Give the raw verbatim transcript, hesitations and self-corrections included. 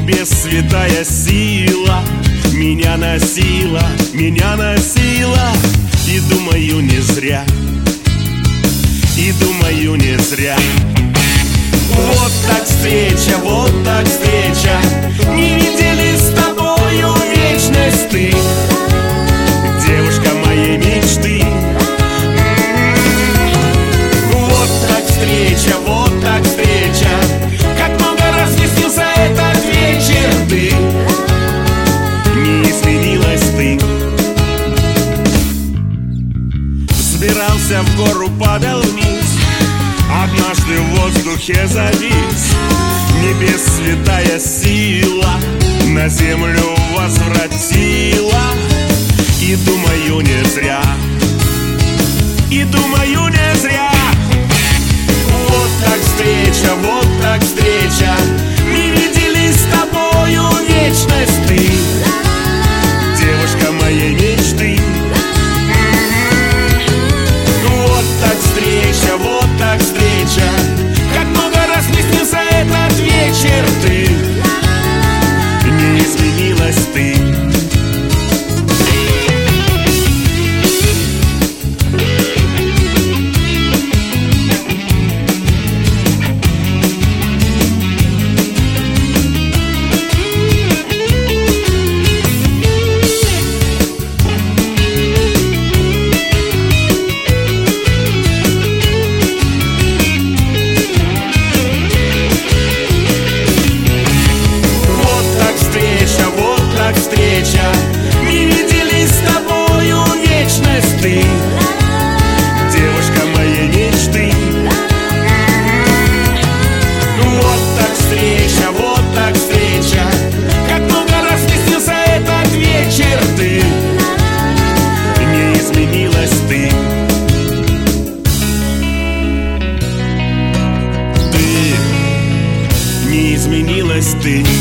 небес святая сила меня носила, меня носила. И думаю, не зря, и думаю, не зря. Вот так встреча, вот так встреча, не видели с тобою вечность ты, девушка моей мечты. Вот так встреча, вот так встреча, как много раз мне снился этот вечер ты, не изменилась ты. Взбирался в гору, падал вниз, однажды в воздухе завис. Небес святая сила на землю возвратила. И думаю, не зря, и думаю, не зря. Вот так встреча, вот так встреча, не видели с тобою вечность ты, девушка моей мечты. Вот так встреча, вот так встреча, как много раз мне снился этот вечер ты, не изменилась ты. Встреча, не видели с тобою вечность ты, девушка моей мечты. Вот так встреча, вот так встреча, как много раз мне снился этот вечер ты, не изменилась ты. Ты, не изменилась ты.